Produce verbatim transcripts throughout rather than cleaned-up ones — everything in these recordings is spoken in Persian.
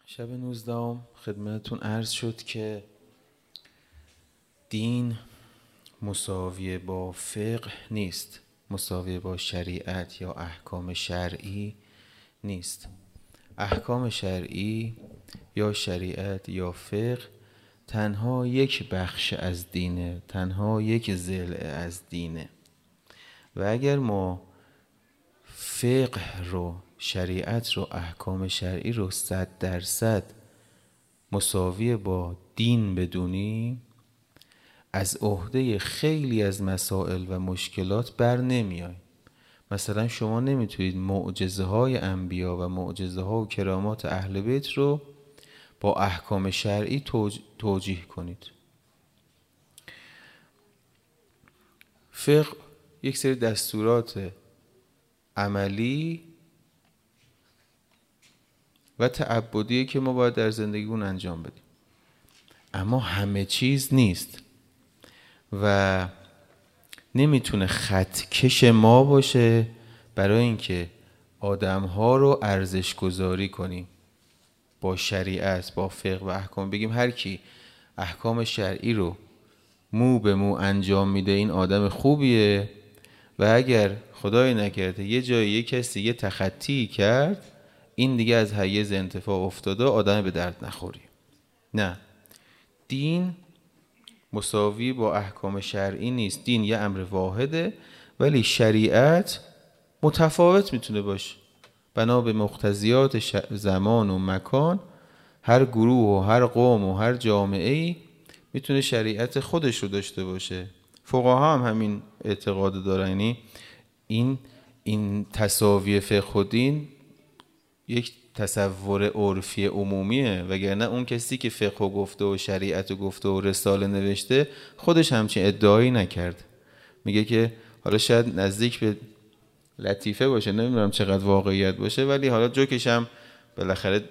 شب نوزدهم خدمتتون عرض شد که دین مساوی با فقه نیست، مساوی با شریعت یا احکام شرعی نیست. احکام شرعی یا شریعت یا فقه تنها یک بخش از دینه، تنها یک ضلع از دینه. و اگر ما فقه رو، شریعت رو، احکام شرعی رو صد درصد مساوی با دین بدونیم، از عهده خیلی از مسائل و مشکلات بر نمیایم. مثلا شما نمیتونید معجزه های انبیا و معجزه ها و کرامات اهل بیت رو با احکام شرعی توج... توجیه کنید. فقه یک سری دستورات عملی و تعبدیه که ما باید در زندگیمون انجام بدیم، اما همه چیز نیست و نمیتونه خطکش ما باشه برای اینکه آدم‌ها رو ارزش گذاری کنیم با شریعت، با فقه و احکام. بگیم هر کی احکام شرعی رو مو به مو انجام میده این آدم خوبیه، و اگر خدای نکرده یه جایی یه کسی یه تخطی کرد، این دیگه از حیز انتفاع افتاده، آدم به درد نخوری. نه، دین مساوی با احکام شرعی نیست. دین یه امر واحده، ولی شریعت متفاوت میتونه باشه. بنا به مقتضیات زمان و مکان، هر گروه و هر قوم و هر جامعه‌ای میتونه شریعت خودش رو داشته باشه. فقها هم همین اعتقاد دارن. یعنی این این تساوی فقه و دین یک تصور عرفی عمومیه، وگرنه اون کسی که فقه گفته و شریعت گفته و رساله نوشته خودش همچین ادعایی نکرد. میگه که حالا شاید نزدیک به لطیفه باشه، نمیدونم چقدر واقعیت باشه، ولی حالا جوکش هم بالاخره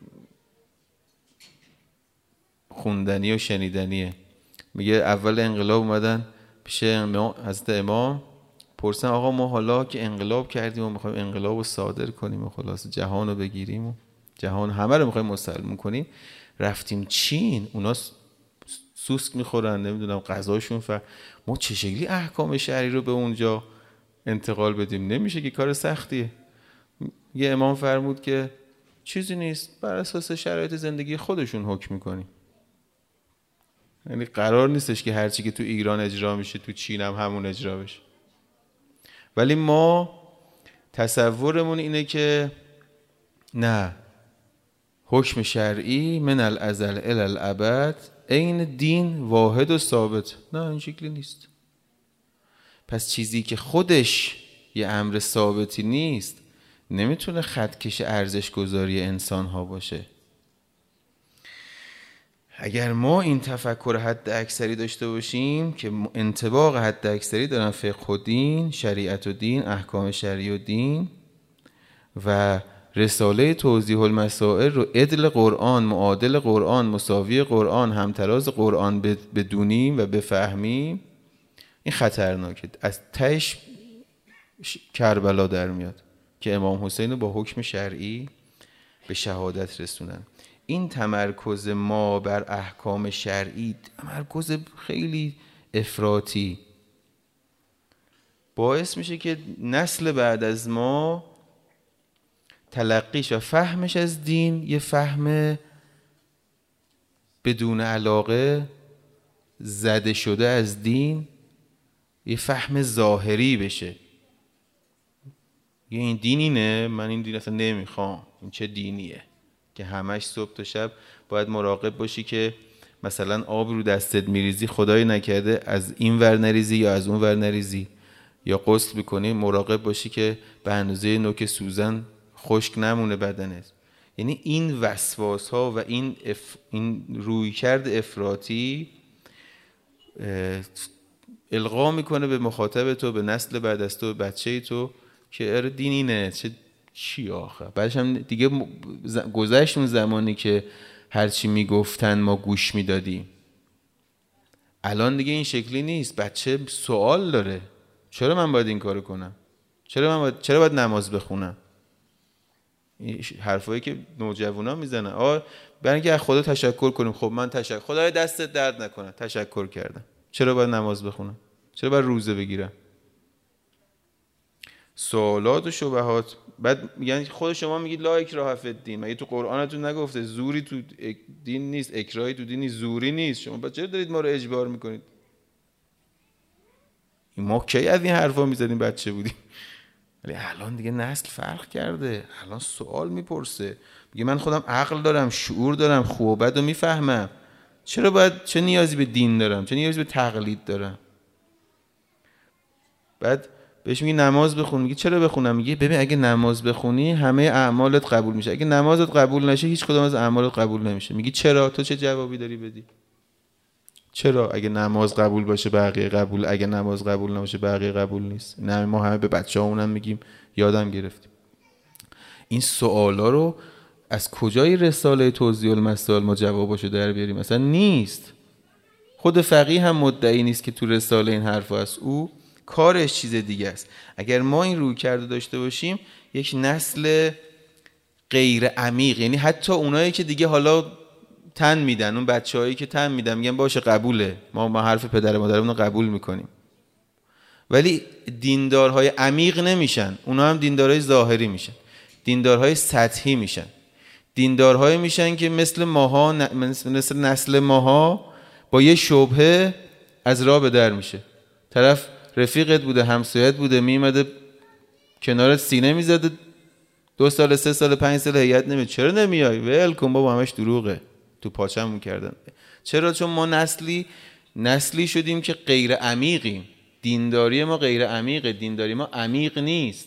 خوندنی و شنیدنیه. میگه اول انقلاب اومدن پیش حضرت امام، پرسن آقا ما حالا که انقلاب کردیم و میخوایم انقلاب رو صادر کنیم و خلاص جهان رو بگیریم و جهان همه رو میخوایم مسلمون کنیم، رفتیم چین، اونا سوسک میخورن، نمیدونم غذاشون، ف ما چه شکلی احکام شرعی رو به اونجا انتقال بدیم؟ نمیشه که، کار سختیه. یه امام فرمود که چیزی نیست، بر اساس شرایط زندگی خودشون حکم میکنیم. یعنی قرار نیستش که هرچی که تو ایران اجرا میشه تو چین هم همون اجرا بشه. ولی ما تصورمون اینه که نه، حکم شرعی من الازل الی الابد عین دین واحد و ثابت. نه، این شکلی نیست. پس چیزی که خودش یه امر ثابتی نیست نمیتونه خطکش ارزش گذاری انسان ها باشه. اگر ما این تفکر حد اکثری داشته باشیم که انطباق حد اکثری دارن فقه و دین، شریعت و دین، احکام شرعی و دین، و رساله توضیح المسائل رو عدل قرآن، معادل قرآن، مساوی قرآن، همتراز قرآن بدونیم و بفهمیم، این خطرناکه. از تهش کربلا در میاد که امام حسین رو با حکم شرعی به شهادت رسونن. این تمرکز ما بر احکام شرعی، تمرکز خیلی افراطی، باعث میشه که نسل بعد از ما تلقیش و فهمش از دین یه فهم بدون علاقه، زده شده از دین، یه فهم ظاهری بشه. یه این دین اینه، من این دین اصلا نمیخوام، این چه دینیه که همش صبح تا شب باید مراقب باشی که مثلا آب رو دستت میریزی خدای نکرده از این ور نریزی یا از اون ور نریزی، یا غسل بکنی مراقب باشی که به اندازه نوک سوزن خشک نمونه بدنت. یعنی این وسواس ها و این اف... این رویکرد افراطی القا میکنه به مخاطب تو، به نسل بعد از تو، به بچه تو که اره دین اینه، چه چی آخه. بعدش هم دیگه گذشت اون زمانی که هرچی میگفتن ما گوش میدادیم. الان دیگه این شکلی نیست. بچه سوال داره، چرا من باید این کارو کنم؟ چرا من باید چرا باید نماز بخونم؟ حرفایی که نوجوانا میزنن، آ برای اینکه از خدا تشکر کنیم. خب من تشکر، خدای دستت درد نکنه، تشکر کردم، چرا باید نماز بخونم؟ چرا باید روزه بگیرم؟ سوالات و شبهات. بعد میگن خود شما میگید لا اکراه فی الدین، مگه تو قرآنتون نگفته زوری تو دین نیست، اکراهی تو دین نیست، زوری نیست؟ شما بعد چرا دارید ما رو اجبار میکنید؟ ما کی از این حرفا میزدیم بچه بودیم؟ ولی الان دیگه نسل فرق کرده، الان سوال میپرسه، میگه من خودم عقل دارم، شعور دارم، خوب و بد رو میفهمم، چرا باید، چه نیازی به دین دارم، چه نیازی به تقلید دارم؟ بعد بهش میگه نماز بخون، میگه چرا بخونم؟ میگه ببین اگه نماز بخونی همه اعمالت قبول میشه، اگه نمازت قبول نشه هیچ کدوم از اعمالت قبول نمیشه. میگه چرا؟ تو چه جوابی داری بدی؟ چرا اگه نماز قبول باشه بقیه قبول، اگه نماز قبول نباشه بقیه قبول نیست؟ نه ما همه به بچه‌هامون هم میگیم، یادم گرفتیم. این سوالا رو از کجای رساله توضیح المسائل ما جواباشو در بیاریم؟ مثلا نیست. خود فقیه هم مدعی نیست که تو رساله این حرفا هست، او کارش چیز دیگه است. اگر ما این روی کرده داشته باشیم یک نسل غیر عمیق، یعنی حتی اونایی که دیگه حالا تن میدن، اون بچه‌هایی که تن میدن میگن باشه قبوله، ما ما حرف پدر مادرمون رو قبول میکنیم، ولی دیندارهای عمیق نمیشن، اونا هم دیندارهای ظاهری میشن، دیندارهای سطحی میشن، دیندارهایی میشن که مثل ماها، مثل نسل ماها با یه شبهه از راه به در میشه. طرف رفیقت بوده، همسایت بوده، میمده کنارت سینه میزده، دو سال سه سال پنج سال هیئت نمیاد، چرا نمیای؟ ول کن بابا همش دروغه، تو پاچمون کردن. چرا؟ چون ما نسلی نسلی شدیم که غیر عمیقیم، دینداری ما غیر عمیقه، دینداری ما عمیق نیست.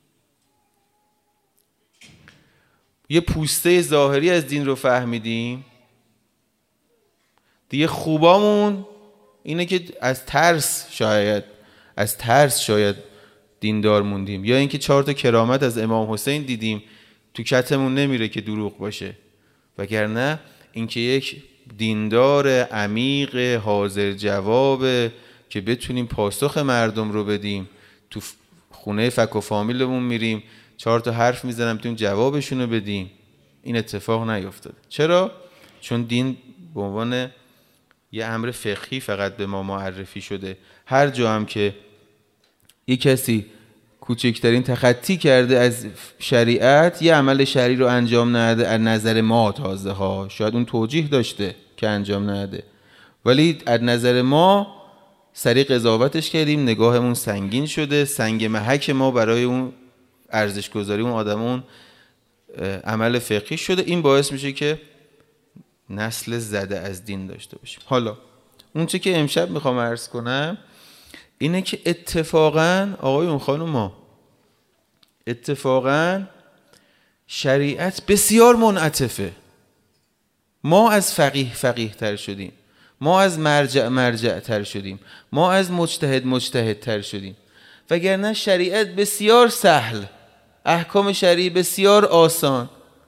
یه پوسته ظاهری از دین رو فهمیدیم دیگه. خوبامون اینه که از ترس شاید از ترس شاید دیندار موندیم، یا اینکه چهار تا کرامت از امام حسین دیدیم تو کتمون نمیره که دروغ باشه، وگرنه اینکه یک دیندار عمیق حاضر جواب که بتونیم پاسخ مردم رو بدیم، تو خونه فک و فامیلمون میریم چهار تا حرف میزنم بتونیم جوابشون رو بدیم، این اتفاق نیفتاده. چرا؟ چون دین به عنوان یه امر فقهی فقط به ما معرفی شده. هر جا هم که یک کسی کوچکترین تخطی کرده از شریعت، یه عمل شرعی رو انجام نده، از نظر ما تازه ها، شاید اون توجیه داشته که انجام نده، ولی از نظر ما سریع قضاوتش کردیم، نگاهمون سنگین شده، سنگ محک ما برای اون ارزش گذاری اون آدمون عمل فقهی شده. این باعث میشه که نسل زده از دین داشته باشیم. حالا اون چه که امشب میخوام عرض کنم اینه که اتفاقاً آقایون خانوما، اتفاقاً شریعت بسیار منعطفه. ما از فقیه فقیه تر شدیم، ما از مرجع مرجع تر شدیم، ما از مجتهد مجتهد تر شدیم، وگرنه شریعت بسیار سهل، احکام شرعی بسیار آسان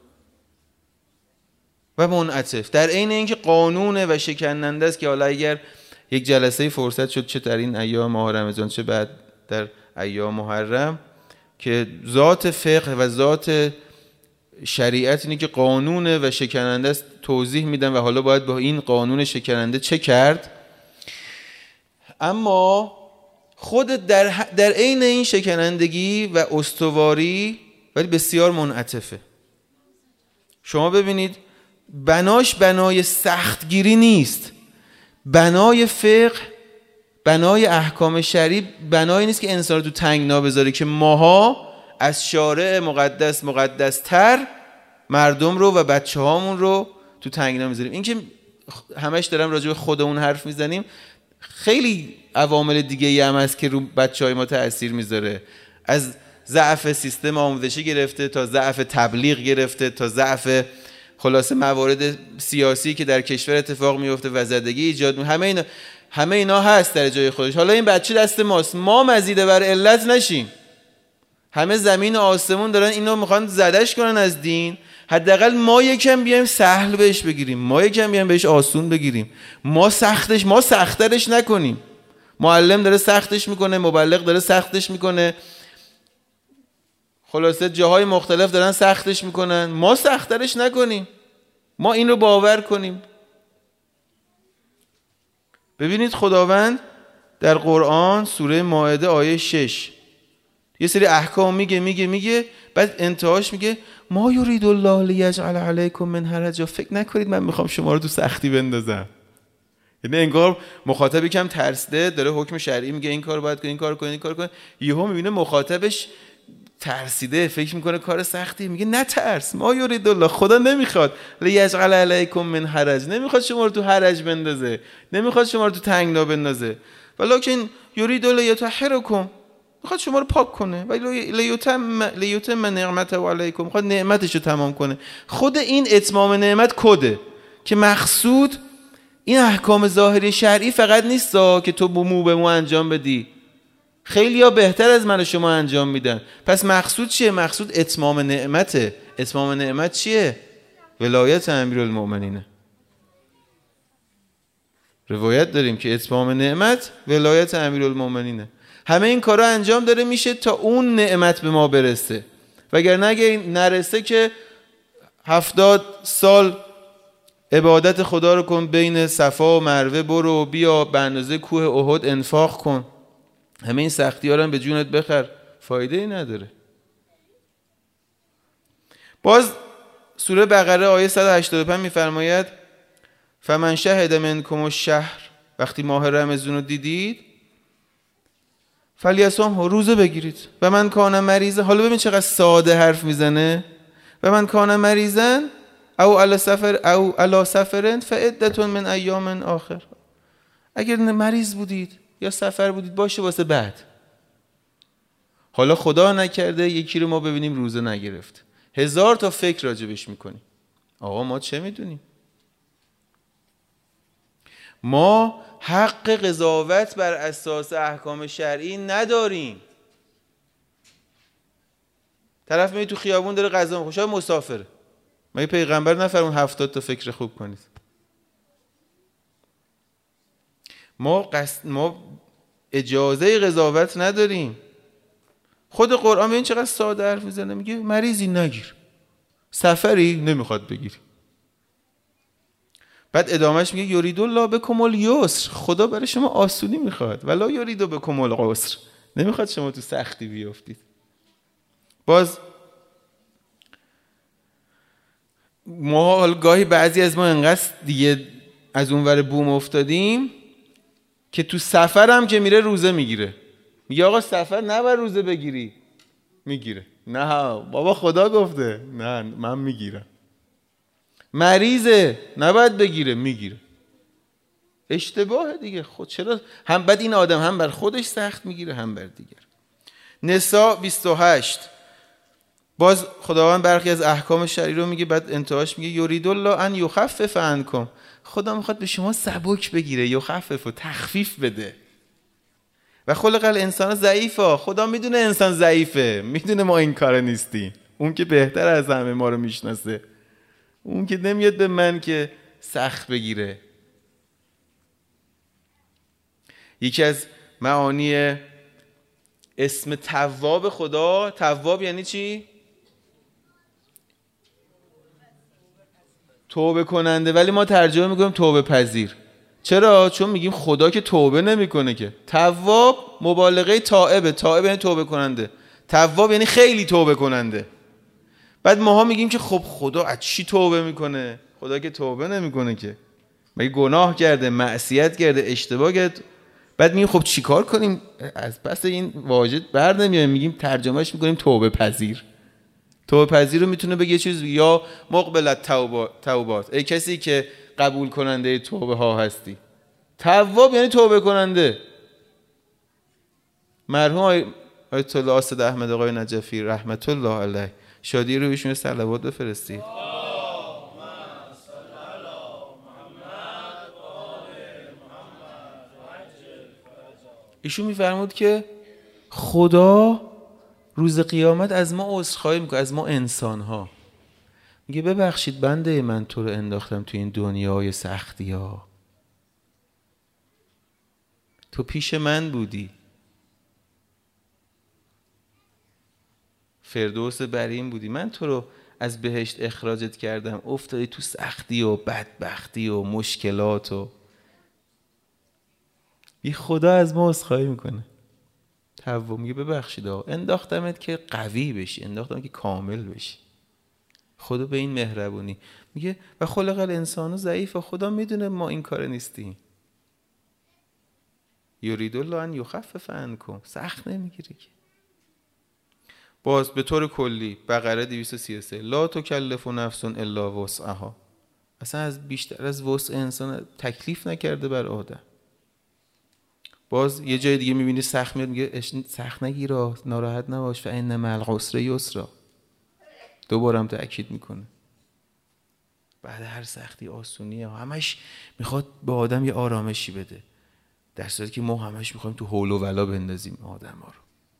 و منعطف، در عین اینکه قانونه و شکننده است. که حالا اگر یک جلسه فرصت شد، چه در این ایام ماه رمضان چه بعد در ایام محرم، که ذات فقه و ذات شریعت اینه که قانونه و شکننده است، توضیح میدن و حالا باید با این قانون شکننده چه کرد. اما خود در در عین این شکنندگی و استواری ولی بسیار منعطفه. شما ببینید بناش بنای سختگیری نیست، بنای فقه، بنای احکام شرعی بنایی نیست که انسان رو تو تنگنا بذاره که ماها از شارع مقدس مقدس تر مردم رو و بچه هامون رو تو تنگنا میذاریم. این که همش دارم راجع به خودمون حرف میزنیم، خیلی عوامل دیگه ای هم هست که رو بچه های ما تأثیر میذاره، از ضعف سیستم آموزشی گرفته تا ضعف تبلیغ گرفته تا ضعف خلاصه موارد سیاسی که در کشور اتفاق میفته و زدگی ایجاد می، همه اینا همه اینا هست در جای خودش. حالا این بچه دست ماست، ما مزیده بر علت نشیم. همه زمین و آسمون دارن اینو میخوان زدش کنن از دین، حداقل ما یکم بیایم سهل بهش بگیریم، ما یکم بیایم بهش آسون بگیریم، ما سختش ما سخت‌ترش نکنیم. معلم داره سختش میکنه، مبلغ داره سختش میکنه، خلاصه جاهای مختلف دارن سختش میکنن، ما سخترش نکنیم، ما این رو باور کنیم. ببینید خداوند در قرآن سوره مائده آیه شش یه سری احکام میگه میگه میگه بعد انتهاش میگه ما یرید الله لیجعل علیکم من حرج. فکر نکنید من میخوام شما رو تو سختی بندازم. یعنی انگار مخاطب یکم ترسیده داره حکم شرعی میگه این کار باید کن، این کار کن، این کار کن، یهو میبینه مخاطبش ترسیده فکر میکنه کار سختی، میگه نه ترس، ما یرید الله، خدا نمیخواد لیجعل علیکم من حرج، نمیخواد شما رو تو حرج بندازه، نمیخواد شما رو تو تنگنا بندازه، ولکن یرید الله یطهرکم، میخواد شما رو پاک کنه، ولی لیتم لیتم نعمته علیکم، میخواد نعمتش رو تمام کنه. خود این اتمام نعمت کده که مقصود این احکام ظاهری شرعی فقط نیست که تو مو به مو انجام بدی، خیلی ها بهتر از من و شما انجام میدن. پس مقصود چیه؟ مقصود اتمام نعمته. اتمام نعمت چیه؟ ولایت امیرالمؤمنینه. روایت داریم که اتمام نعمت ولایت امیرالمؤمنینه. همه این کارا انجام داره میشه تا اون نعمت به ما برسه، وگرنه اگه نرسه که هفتاد سال عبادت خدا رو کن، بین صفا و مروه برو بیا، به اندازه کوه احد انفاق کن، همه این سختی ها رو به جونت بخر، فایده ای نداره. باز سوره بقره آیه صد و هشتاد و پنج میفرماید فمن شهد منکم الشهر، وقتی ماه رمضان رو دیدید فلیصم، روزه بگیرید. و من کان مریض، حالا ببین چقدر ساده حرف میزنه، و من کان مریضن او علی سفر او علی سفرن فعدت من ایام آخر، اگر مریض بودید یا سفر بودید باشه واسه بعد. حالا خدا نکرده یکی رو ما ببینیم روزه نگرفت، هزار تا فکر راجبش میکنیم. آقا ما چه میدونیم؟ ما حق قضاوت بر اساس احکام شرعی نداریم. طرف میاد تو خیابون داره غذا میخوره، شاید مسافره، مگه پیغمبر نفرمود هفتاد تا فکر خوب کنید؟ ما قصد ما اجازه قضاوت نداریم. خود قرآن این چقدر ساده حرف میزنه، میگه مریضی نگیر، سفری نمیخواد بگیری. بعد ادامهش میگه یرید الله بکم الیسر، خدا برای شما آسونی میخواد، ولا یرید بکم العسر، نمیخواد شما تو سختی بیافتید. باز ما حال گاهی بعضی از ما انقدر دیگه از اونور بوم افتادیم که تو سفر هم که میره روزه میگیره، میگه آقا سفر نباید روزه بگیری، میگیره. نه بابا خدا گفته، نه من میگیرم. مریضه نباید بگیره، میگیره. اشتباهه دیگه. خود چرا هم بعد این آدم هم بر خودش سخت میگیره هم بر دیگر. نساء بیست و هشت باز خداوند برخی از احکام شرعی رو میگه، بعد انتهاش میگه یرید الله ان یخفف عنکم، خدا میخواد به شما سبک بگیره، یخفف و تخفیف بده. و خلق الانسان ضعیفا، خدا میدونه انسان ضعیفه، میدونه ما این کار نیستیم، اون که بهتر از همه ما رو میشناسه، اون که نمیاد به من که سخت بگیره. یکی از معانی اسم تواب خدا، تواب یعنی چی؟ توبه کننده، ولی ما ترجمه میکنیم توبه پذیر. چرا؟ چون میگیم خدا که توبه نمیکنه که. تواب مبالغه تائبه، تائب یعنی توبه کننده، تواب یعنی خیلی توبه کننده. بعد ماها میگیم که خب خدا از چی توبه میکنه؟ خدا که توبه نمیکنه که، مگه گناه کرده، معصیت کرده، اشتباه کرده؟ بعد میگیم خب چیکار کنیم؟ از پس این واژه بر نمیایم، میگیم ترجمهش میکنیم توبه پذیر. توبه پذیر رو میتونه بگه چیز، یا مقبلت توبات، ای کسی که قبول کننده توبه ها هستی. تواب یعنی توبه کننده. مرحوم آیت الله اسد احمد آقای نجفی رحمت الله علیه، شادی رو بهشون صلوات بفرستید. ایشون میفرمود که خدا روز قیامت از ما عذرخواهی میکنه، از ما انسان ها، میگه ببخشید بنده من تو رو انداختم تو این دنیای سختی ها، تو پیش من بودی، فردوس برین بودی، من تو رو از بهشت اخراجت کردم، افتادی تو سختی و بدبختی و مشکلات و بی خدا از ما عذرخواهی میکنه. حوا میگه ببخشید آقا، انداختمت که قوی بشی، انداختم که کامل بشی. خدا به این مهربونی میگه و خلق الانسان ضعیف، خدا میدونه ما این کار نیستیم. یرید الله ان یخفف عنکم، سخت نمیگیره که. باز به طور کلی بقره دویست و سی و سه لا تکلف نفس الا وسعها، اصلا از بیشتر از وسع انسان تکلیف نکرده بر آدم. باز یه جای دیگه میبینی سخت میاد میگه سخت نگیره، ناراحت نباش، فان مع العسر یسرا، دوبارم تاکید میکنه بعد هر سختی آسونیه. همش میخواد به آدم یه آرامشی بده، در صورتی که ما همش میخوایم تو حول و ولا بندازیم آدم ها رو.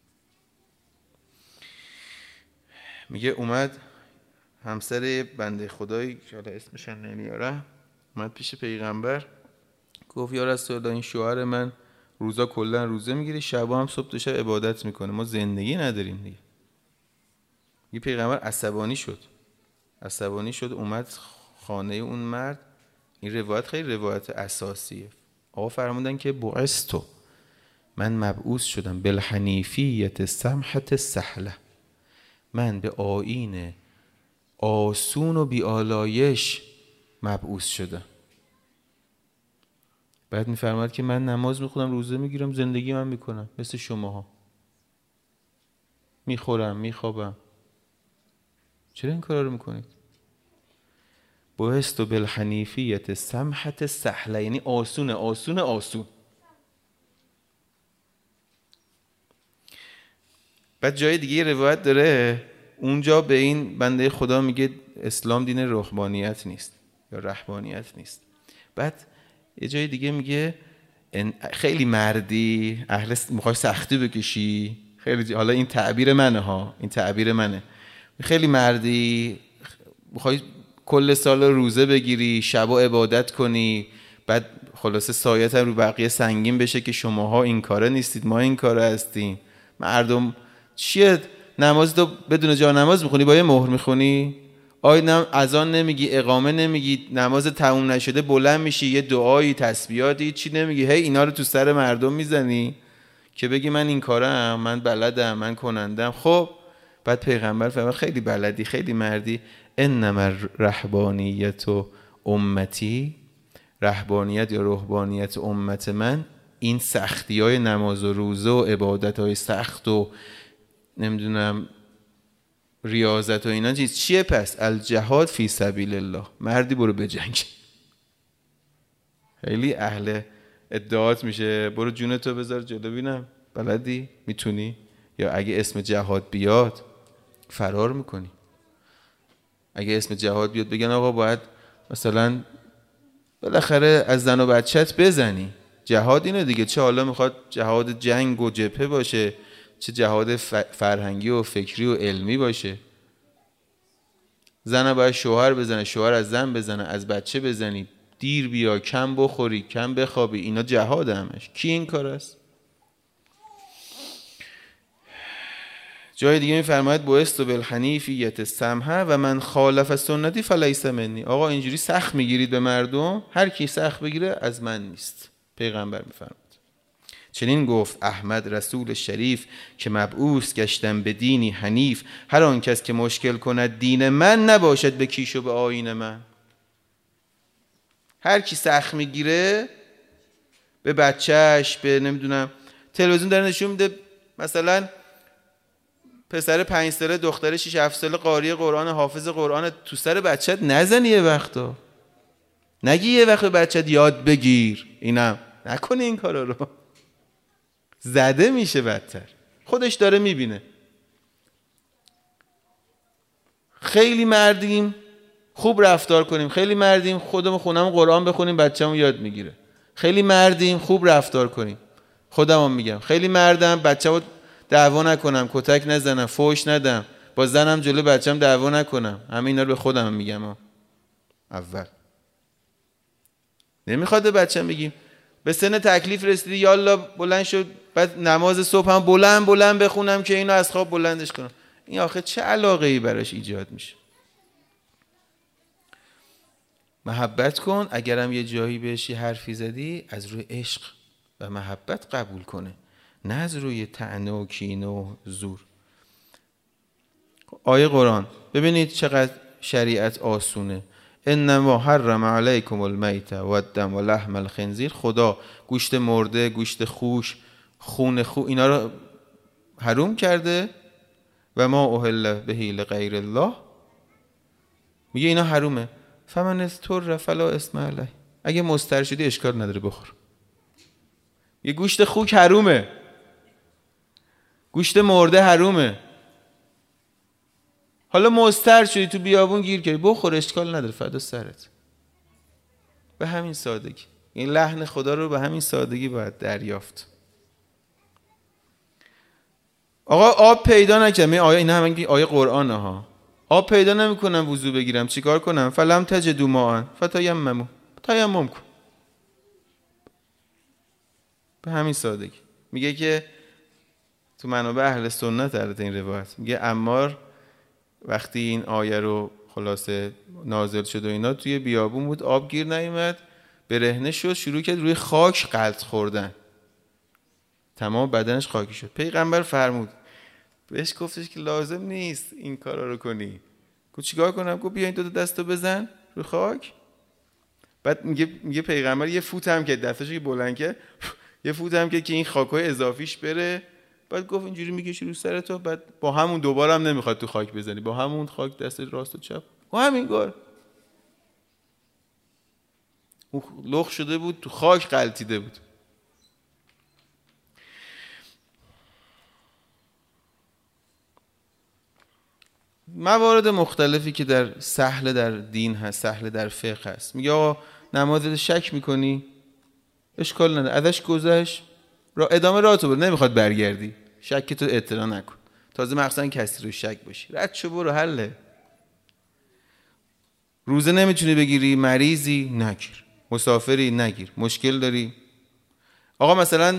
میگه اومد همسر بنده خدایی که حالا اسمش هم نمیارم، اومد پیش پیغمبر گفت یا رسول الله این شوهر من روزا کلا روزه میگیره، شبا هم صبح تا شب عبادت میکنه، ما زندگی نداریم دیگه. یه پیغمبر عصبانی شد عصبانی شد اومد خانه اون مرد. این روایت خیلی روایت اساسیه. آقا فرمودن که بعثت، من مبعوث شدم بالحنیفیت سمحت سهله، من به آیین آسون و بیالایش مبعوث شدم. بعد میفرماد که من نماز میخونم، روزه میگیرم، زندگی من میکنم مثل شماها، میخورم میخوابم. چرا این کارا رو میکنید؟ بعثت بالحنیفیت سمحت سهله، یعنی آسونه آسونه آسون. بعد جای دیگه روایت داره اونجا به این بنده خدا میگه اسلام دین رهبانیت نیست یا رهبانیت نیست. بعد یه جای دیگه میگه خیلی مردی، اهل میخوای سختی بکشی، خیلی حالا این تعبیر منه ها، این تعبیر منه، خیلی مردی میخوای کل سال روزه بگیری، شبا عبادت کنی، بعد خلاصه سایت هم رو بقیه سنگین بشه که شماها این کاره نیستید، ما این کاره هستیم. مردم چیه نماز تو بدون جا نماز میخونی، با یه مهر میخونی، آی نم اذان نمیگی، اقامه نمیگی، نماز تموم نشده بلند میشی یه دعایی تسبیحاتی چی نمیگی، هی اینا رو تو سر مردم میزنی که بگی من این کارم، من بلدم، من کنندم. خب بعد پیغمبر فرمود خیلی بلدی، خیلی مردی، انما رهبانیت و امتی، رهبانیت یا رهبانیت امت من این سختی های نماز و روزه و عبادت های سخت و نمیدونم ریاضت و اینا چیز چیه؟ پس الجهاد فی سبیل الله، مردی برو بجنگ. خیلی اهل ادعات میشه، برو جونتو بذار جلو ببینم بلدی میتونی، یا اگه اسم جهاد بیاد فرار میکنی. اگه اسم جهاد بیاد بگن آقا باید مثلا بالاخره از زن و بچت بزنی، جهاد اینه دیگه، چه حالا میخواد جهاد جنگ و جبهه باشه، چه جهاد فرهنگی و فکری و علمی باشه. زن باید شوهر بزنه، شوهر از زن بزنه، از بچه بزنی، دیر بیا، کم بخوری، کم بخوابی، اینا جهاد همش. کی این کار است؟ جای دیگه میفرماید بعثت بالحنیفیة سمحة و من خالف سنتی فلیس منی. آقا اینجوری سخت میگیرید به مردم، هر کی سخت بگیره از من نیست. پیغمبر میفرماید چنین گفت احمد رسول شریف که مبعوث گشتم به دینی حنیف، هر آن کس که مشکل کند دین من، نباشد به کیش و به آیین من. هر کی سخت میگیره به بچهش، به نمیدونم تلویزیون داره نشون میده مثلا پسر پنج ساله دختر شش هفت ساله قاری قرآن حافظ قرآن، تو سر بچت نزنی یه وقتا، نگی یه وقت بچت یاد بگیر، اینم نکنی این کارا رو، زده میشه بدتر، خودش داره میبینه. خیلی مردیم خوب رفتار کنیم، خیلی مردیم خودمون خونم قرآن بخونیم بچه‌مون یاد میگیره، خیلی مردیم خوب رفتار کنیم، خودمون میگم خیلی مردم بچه‌مو دعوا نکنم، کتک نزنم، فحش ندم، با زنم جلو بچه‌م دعوا نکنم. همه اینا رو به خودم میگم ها. اول نمیخواد به بچه‌م بگیم به سن تکلیف رسیدی یالا بلند شد، بعد نماز صبح هم بلند بلند بخونم که اینو از خواب بلندش کنم. این آخه چه علاقه ای براش ایجاد میشه؟ محبت کن، اگرم یه جایی بهش یه حرفی زدی از روی عشق و محبت قبول کنه، نه از روی طعنه و کینه و زور. آیه قرآن ببینید چقدر شریعت آسونه. انما حرم علیکم المیت و الدم و لحم الخنزیر. خدا گوشت مرده، گوشت خوش، خون خو اینا رو حروم کرده. و ما اهل به لغیر الله، میگه اینا حرومه. فمن اضطر فلا اثم علیه، اگه مضطر شدی اشکال نداره بخور. یه گوشت خوک حرومه، گوشت مرده حرومه. حالا مضطر شدی تو بیابون گیر کردی، بخور، اشکال نداره، فدا سرت. به همین سادگی این لحن خدا رو به همین سادگی باید دریافت. آقا آب پیدا نکردم، این آیه، اینا همین آیه قرآنه ها. آب پیدا نمیکنم وضو بگیرم، چیکار کنم؟ فلم تجدوا ماء فتیمموا، تیمم کن. به همین سادگی. میگه که تو منابع اهل سنت البته این روایت میگه عمار وقتی این آیه رو خلاصه نازل شد و اینا توی بیابون بود، آب گیر نیامد، برهنه شد، شروع کرد روی خاک غلط خوردن، تمام بدنش خاکی شد. پیغمبر فرمود، بهش گفتش که لازم نیست این کارا رو کنی. گفت چیکار کنم؟ گفت بیا این دو تا دستو بزن روی خاک. بعد میگه میگه پیغمبر یه فوت هم که دستش که بلند کرد، یه فوت هم که که این خاکای اضافیش بره. بعد گفت اینجوری میکشی رو سر تو، بعد با همون دوباره هم نمیخواد تو خاک بزنی، با همون خاک دست راست و چپ و همین کار. اون لخ شده بود، تو خاک غلطیده بود. موارد مختلفی که در سهل در دین هست، سهل در فقه هست. میگه آقا نمازت شک میکنی؟ اشکال نداره، ازش گذشت، را ادامه راهتو برو، نمیخواد برگردی، شک تو اطلاع نکن، تازه مخصوصا کسی رو شک باشی، رد شو برو، حله. روزه نمیتونی بگیری، مریضی نگیر، مسافری نگیر، مشکل داری. آقا مثلا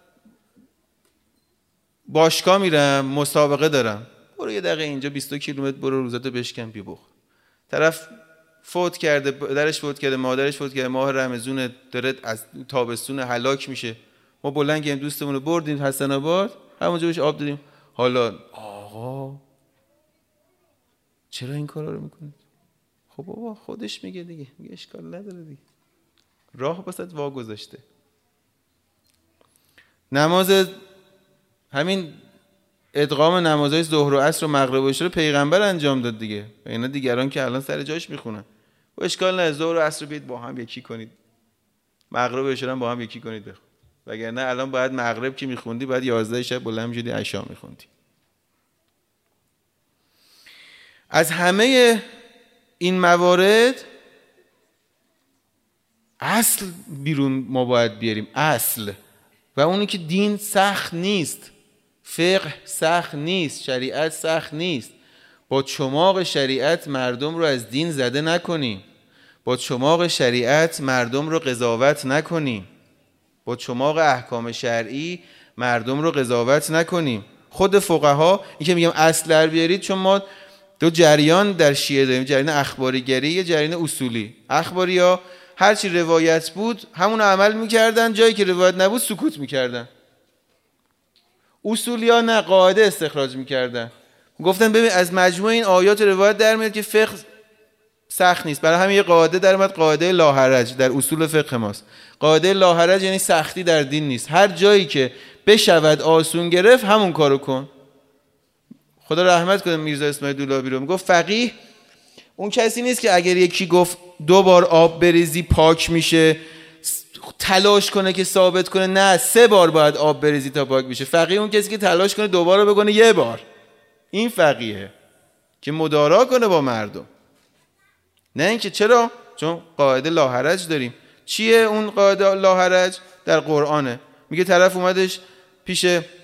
باشگاه میرم، مسابقه دارم، برو یه دقیقه اینجا بیست و دو کیلومتر برو، روزتو بشکن بی بخور. طرف فوت کرده، پدرش فوت کرده، مادرش فوت کرده، ماه رمضان داره از تابستون هلاک میشه، ما بلند گیم دوستمون رو بردیم حسن آباد، همونجا بهش آب دادیم. حالا آقا چرا این کارا رو میکنید؟ خب بابا خودش میگه دیگه، میگه اشکال نداره دیگه، راه واسط وا گذاشته. نماز همین ادغام نمازهای ظهر و عصر و مغرب و عشا رو پیغمبر انجام داد دیگه، اینا دیگران که الان سر جاش میخونن. و اشکال نداره ظهر و عصر بیت با هم یکی کنید، مغرب و عشا با هم یکی کنید بخون. وگرنه الان باید مغرب که میخوندی باید یازده شب بلند میشدی عشا میخوندی. از همه این موارد اصل بیرون ما باید بیاریم، اصل، و اونی که دین سخت نیست، فقه سخت نیست، شریعت سخت نیست. با چماق شریعت مردم رو از دین زده نکنیم، با چماق شریعت مردم رو قضاوت نکنیم، با چماق احکام شرعی مردم رو قضاوت نکنیم. خود فقها این که میگم اصل در بیارید، چون ما دو جریان در شیعه داریم، جریان اخباریگری، یه جریان اصولی. اخباریا هر چی روایت بود همون عمل میکردن، جایی که روایت نبود سکوت میکردن. اصولیا نه، قاعده استخراج میکردن، گفتن ببین از مجموع این آیات روایت در میاد که فقه سخت نیست، برای همین یه قاعده در اومد، قاعده لا حرج در اصول فقه ماست. قاعده لا حرج یعنی سختی در دین نیست، هر جایی که بشود آسون گرفت همون کارو کن. خدا رحمت کنه میرزا اسماعیل دولابی رو، میگفت فقیه اون کسی نیست که اگر یکی گفت دو بار آب بریزی پاک میشه تلاش کنه که ثابت کنه نه سه بار باید آب بریزی تا پاک میشه. فقیه اون کسی که تلاش کنه دو بار رو بکنه یه بار، این فقیه که مدارا کنه با مردم. نه اینکه چرا؟ چون قاعده لا حرج داریم. چیه اون قاعده لا حرج؟ در قرآنه. میگه طرف اومدش پیش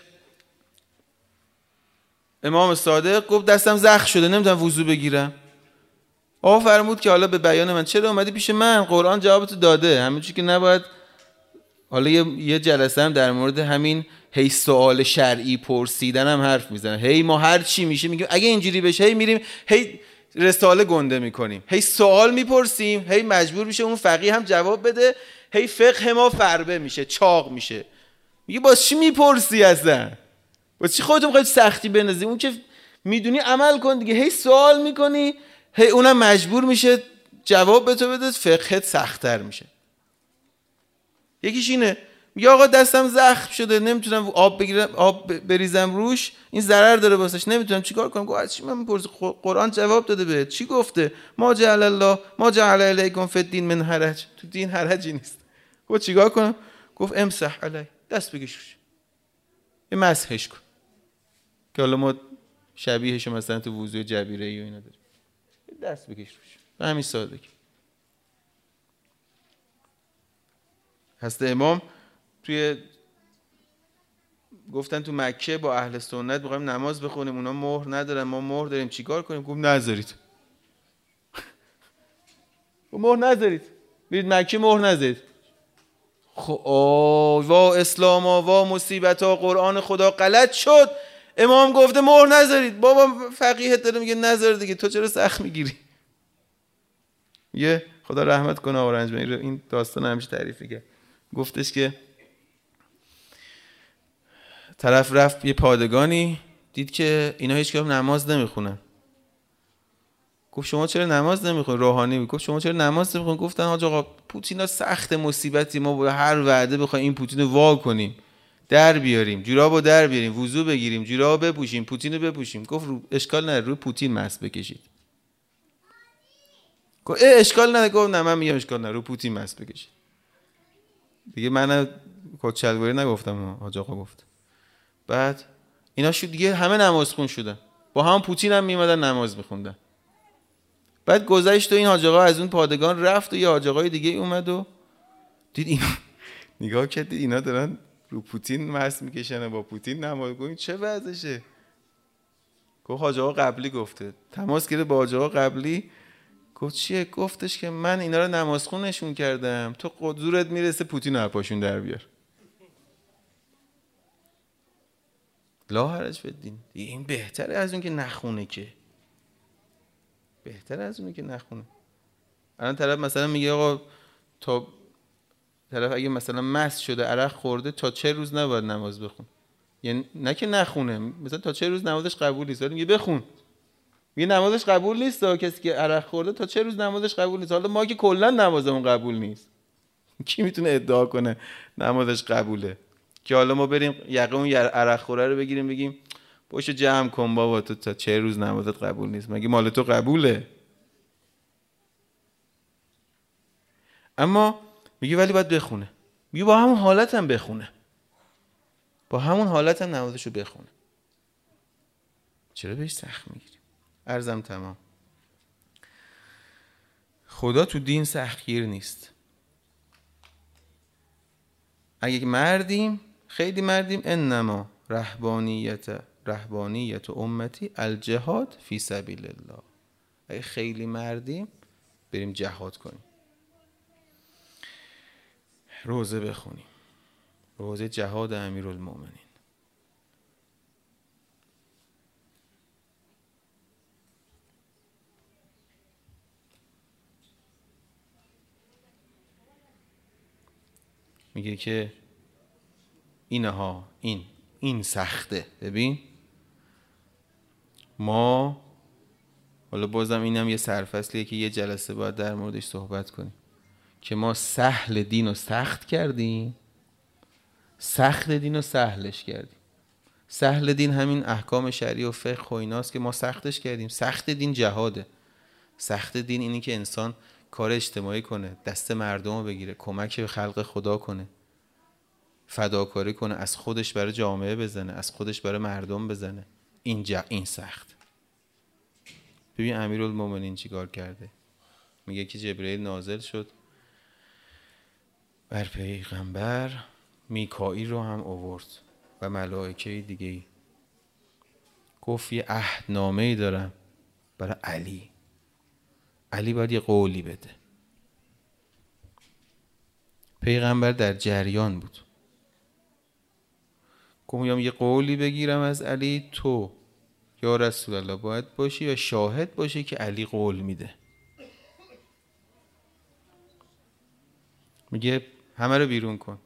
امام صادق گفت دستم زخم شده نمیتونم وضو بگیرم. آقا فرمود که حالا به بیان من چرا اومدی پیش من؟ قرآن جوابتو داده، همین چیزی که نباید حالا یه, یه جلسه هم در مورد همین هی سوال شرعی پرسیدن هم حرف میزنن. هی ما هر چی میشه میگیم اگه اینجوری بشه، هی میریم هی رساله گنده میکنیم، هی سوال میپرسیم، هی مجبور میشه اون فقیه هم جواب بده، هی فقه ما فربه میشه، چاق میشه. میگه باز چی میپرسی اصلا؟ باز چی خودت میخوای سختی بندازی؟ اون که میدونی عمل کن دیگه. هی سوال میکنی، هی اونم مجبور میشه جواب به تو بده، فقهت سخت‌تر میشه. یکیش اینه، میگه آقا دستم زخم شده نمیتونم آب بگیرم، آب بریزم روش، این ضرر داره واسش، نمیتونم چیکار کنم؟ گفت چی من میپرسی؟ قرآن جواب داده بهت. چی گفته؟ ما جعل الله ما جعل علیکم فی الدین من حرج. تو دین حرجی نیست. گفت چیکار کنم؟ گفت امسح علی، دست بکش روش، یه مسحش کن. که حالا ما شبیهش مثلا تو وضوء جبیره ای و اینا داریم، دست بکش روش، به همین سادگی. حضرت امام توی گفتن تو مکه با اهل سنت می‌خوایم نماز بخونیم، اونا مهر ندارن، ما مهر داریم، چیکار کنیم؟ گفت نذارید. گفت مهر نذارید، برید مکه مهر نذارید. خب آه وا اسلاما وا مصیبتا، قرآن خدا غلط شد، امام گفته مهر نذارید. بابا فقیهت داره میگه نذار دیگه، تو چرا سخت میگیری؟ یه خدا رحمت کنه آرنج من این داستان همیشه تعریف میگه. گفتش که طرف رفت یه پادگانی، دید که اینا هیچ کدوم نماز نمیخونن. گفت شما چرا نماز نمیخونید؟ روحانی گفت شما چرا نماز نمیخونید؟ گفتن حاج آقا پوتینا سخت مصیبتی، ما با هر وعده بخوایم این پوتین رو وا کنیم، در بیاریم، جورابو در بیاریم، وضو بگیریم، جورابو بپوشیم، پوتین رو بپوشیم. گفت رو اشکال نداره روی پوتین مس بکشید. گفت اه اشکال نداره. گفت نه من میگم اشکال نداره رو پوتین مس بکشید. دیگه من کچلواری نگفتم، حاج آقا گفت. بعد اینا شد دیگه همه نماز خون شدن، با هم پوتین هم میمدن نماز میخوندن. بعد گذشت و این حاج آقا از اون پادگان رفت و یه حاج آقای دیگه اومد و دید اینا نگاه کرد، دید اینا دارن رو پوتین مس میکشن و با پوتین نماز. گفت چه وضعشه؟ گفت حاج آقا قبلی گفته. تماس گرفت با حاج آقا قبلی، گفت چیه؟ گفتش که من اینا رو نماز خون نشون کردم، تو قدرت میرسه پوتین رو پاشون در بیار. لا حرج فی الدین. این بهتره از اون که نخونه، که بهتره از اون که نخونه. الان طرف مثلا میگه آقا تا طرف اگه مثلا مست شده عرق خورده تا چه روز نباید نماز بخون، یعنی نه که نخونه، مثلا تا چه روز نمازش قبول نیست، میگه بخون. میگه نمازش قبول نیست تا کسی که عرق خورده تا چه روز نمازش قبول نیست. حالا ما که کلا نمازمون قبول نیست، کی میتونه ادعا کنه نمازش قبوله؟ که حالا ما بریم یقه اون عرق خوره رو بگیریم بگیم باشو جمع کن بابا تو تا چه روز نمازت قبول نیست، مگه مال تو قبوله؟ اما میگه ولی باید بخونه. میگه با همون حالت هم بخونه، با همون حالت هم نمازشو بخونه. چرا بهش سخت میگیریم؟ عرضم تمام. خدا تو دین سختگیر نیست. اگه مردیم، خیلی مردیم، انما رهبانیت رهبانیت امتی الجهاد فی سبیل الله. اگه خیلی مردیم بریم جهاد کنیم، روزه بخونیم، روزه جهاد امیرالمومنین. میگه که اینها این این سخته. ببین ما حالا بازم اینم یه سرفصلیه که یه جلسه باید در موردش صحبت کنیم، که ما سهل دین رو سخت کردیم، سخت دین رو سهلش کردیم. سهل دین همین احکام شرعی و فقه و ایناست که ما سختش کردیم. سخت دین جهاده. سخت دین اینی که انسان کار اجتماعی کنه، دست مردم رو بگیره، کمک به خلق خدا کنه، فداکاری کنه، از خودش برای جامعه بزنه، از خودش برای مردم بزنه. این جا این سخت. ببین امیرالمومنین چیکار کرده. میگه که جبرئیل نازل شد بر پیغمبر، میکائیل رو هم آورد و ملائکه دیگه ای. گفت یه عهدنامه‌ای دارم برای علی. علی باید یه قولی بده. پیغمبر در جریان بود. گفتم یه قولی بگیرم از علی، تو یا رسول الله باید باشی و شاهد باشی که علی قول میده. میگه همه رو بیرون کن.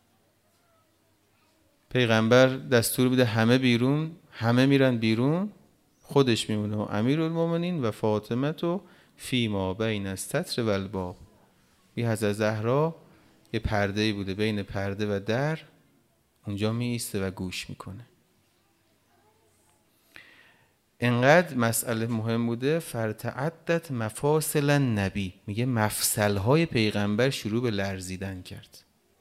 پیغمبر دستور بده همه بیرون، همه میرن بیرون، خودش میمونه و امیرالمومنین و فاطمه تو فیما بین الستر و الباب. یه حضرت زهرا یه پرده‌ای بوده بین پرده و در، اونجا می ایسته و گوش میکنه. انقدر مسئله مهم بوده فرتعدت مفاصل النبی، میگه مفصلهای پیغمبر شروع به لرزیدن کرد.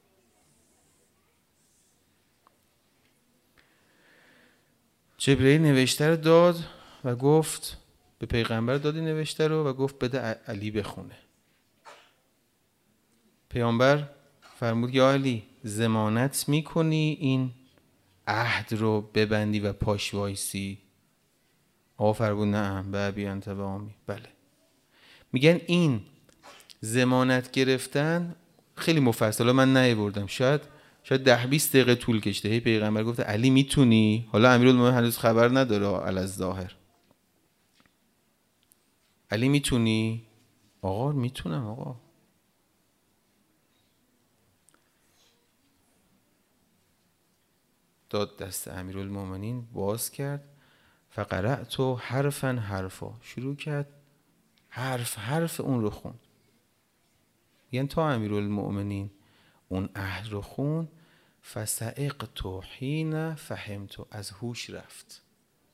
جبرئیل نوشته رو داد و گفت، به پیغمبر دادی نوشته رو و گفت بده علی بخونه. پیامبر فرمود یا علی ضمانت میکنی این عهد رو ببندی و پاش وایسی؟ آقا فرمود نه به ابی انت و امی. بله. میگن این ضمانت گرفتن خیلی مفصله، من نیاوردم، شاید شاید ده بیست دقیقه طول کشیده. هی پیغمبر گفته علی میتونی؟ حالا امیرالمومنین هنوز خبر نداره علی الظاهر. علی میتونی؟ آقا میتونم آقا. داد دست امیرالمومنین، باز کرد، فقرأت حرفا حرفا، شروع کرد حرف حرف اون رو خوند. یعنی تا امیرالمومنین اون عهد رو خون، فسعقت حین فهمت، از هوش رفت.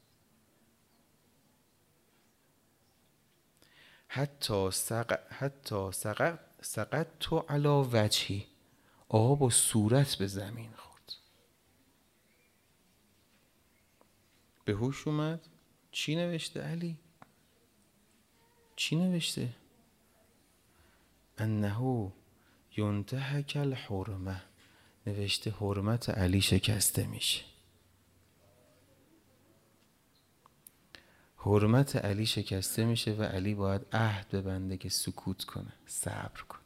حتی سق... حتی سقط سقطت علی وجهی، آقا با صورت به زمین خورد. به هوش اومد. چی نوشته علی؟ چی نوشته؟ انه ینتهک الحرمه، نوشته حرمت علی شکسته میشه. حرمت علی شکسته میشه و علی باید عهد ببنده که سکوت کنه، صبر کن.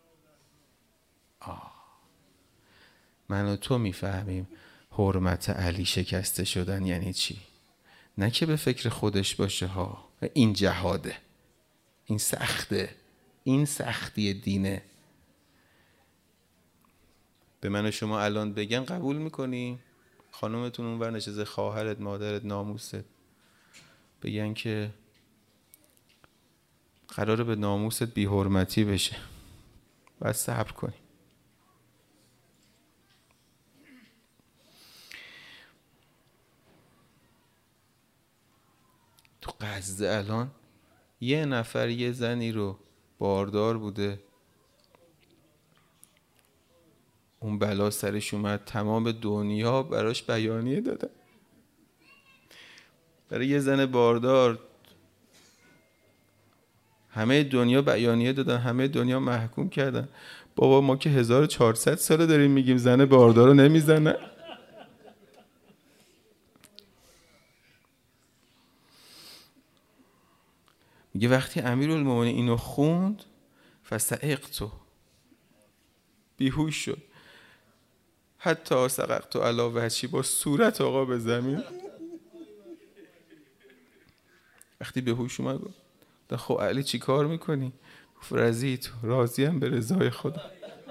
آه من و تو میفهمیم حرمت علی شکسته شدن یعنی چی، نه که به فکر خودش باشه ها. این جهاده، این سخته، این سختی دینه. به من و شما الان بگن قبول میکنی؟ خانومتون اونور نشسته، خواهرت، مادرت، ناموست، بگن که قراره به ناموست بی حرمتی بشه، باید صبر کنی. تو غزه الان یه نفر یه زنی رو باردار بوده، اون بلا سرش اومد، تمام دنیا براش بیانیه دادن. برای یه زن باردار همه دنیا بیانیه دادن، همه دنیا محکوم کردن. بابا ما که هزار و چهارصد ساله داریم میگیم زن باردار رو نمیزنن. میگه وقتی امیرالمومنین اینو خوند، فسعقت، بیهوش شد، حتی سقطت علی وجهی، با صورت آقا به زمین. وقتی به هوش اومد گفت خب علی چی کار میکنی؟ گفت رضیت، راضیم به رضای خدا.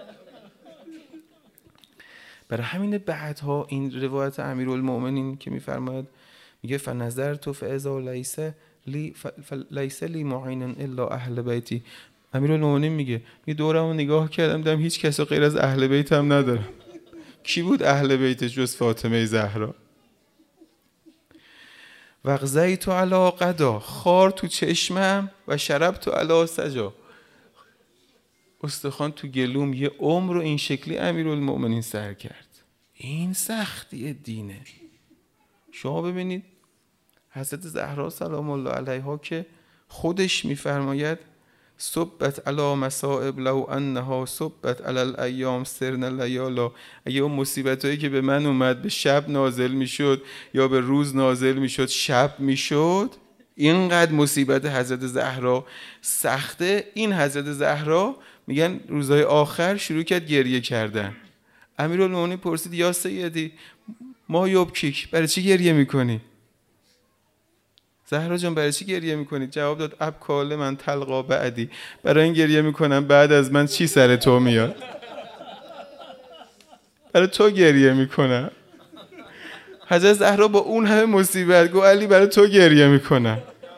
برای همین بعدها این روایت امیرالمومنین که میفرماید، میگه فنظرت فاذا لیس لی فلیس لی معین الا اهل بیتی. امیرالمومنین میگه می دورمو نگاه کردم دیدم هیچ کس غیر از اهل بیتم ندارم. کی بود اهل بیتش جز فاطمه زهرا؟ وغزیت علی قدا، خار تو چشمم، و شربت علی سجا، استخوان تو گلوم، یه عمر رو این شکلی امیرالمومنین سر کرد. این سختی دینه. شما ببینید حضرت زهرا سلام الله علیها که خودش میفرماید صبت علی مصائب لو انها صبت علی الایام سرن لیالا، اگه اون مصیبتایی که به من اومد به شب نازل میشد یا به روز نازل میشد شب میشد، اینقدر مصیبت حضرت زهرا سخته، این حضرت زهرا میگن روزهای آخر شروع کرد گریه کردن. امیرالمومنین پرسید یا سیدی ما یبکیک، برای چی گریه میکنی؟ زهرا جان برای چی گریه میکنی؟ جواب داد ابکال من تلقا بعدی، برای این گریه میکنم بعد از من چی سر تو میاد، برای تو گریه میکنم. حضرت زهرا با اون همه مصیبت گفت علی برای تو گریه میکنم.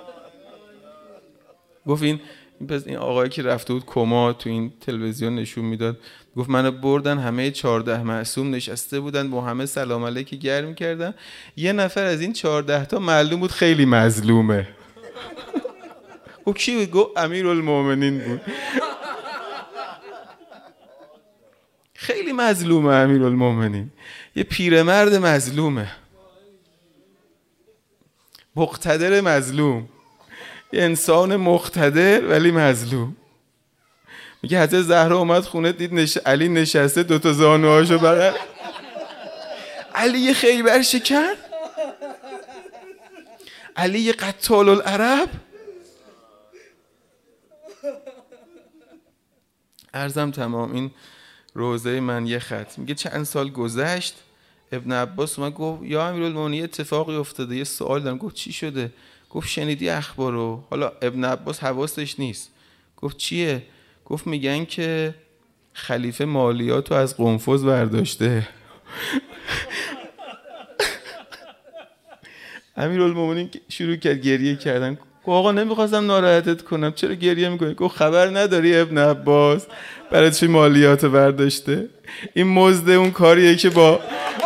گفت این پس این آقایی که رفته بود کما تو این تلویزیون نشون میداد، گفت منو بردن همه چهارده معصوم نشسته بودن با همه سلام علیکی گرم می‌کردن، یه نفر از این چهارده تا معلوم بود خیلی مظلومه. گفت کی بود؟ گفت امیرالمومنین بود. خیلی مظلومه امیرالمومنین، یه پیرمرد مظلومه، مقتدر مظلوم، یه انسان مقتدر ولی مظلوم. میگه حضرت زهرا اومد خونه دید نش... علی نشسته دوتا زانوهاشو بغل، علی یه خیبر شکن، علی یه قتال العرب. عرضم تمام، این روزه من یه خط. میگه چند سال گذشت، ابن عباس اومد گفت یا امیرالمومنین اتفاقی افتاده، یه سوال دارم. گفت چی شده؟ گفت شنیدی اخبارو؟ حالا ابن عباس حواسش نیست. گفت چیه؟ گفت میگن که خلیفه مالیاتو از قنفذ برداشته. امیرالمومنین شروع کرد گریه کردن. گفت آقا نمیخواستم ناراحتت کنم، چرا گریه میکنی؟ گفت خبر نداری ابن عباس برای چی مالیاتو برداشته؟ این مزد اون کاریه که با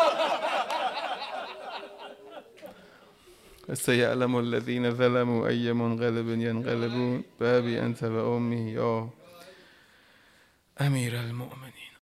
سیعلم الذین ظلموا ای منقلب ینقلبون بابی انت و امی یا امیرالمومنین.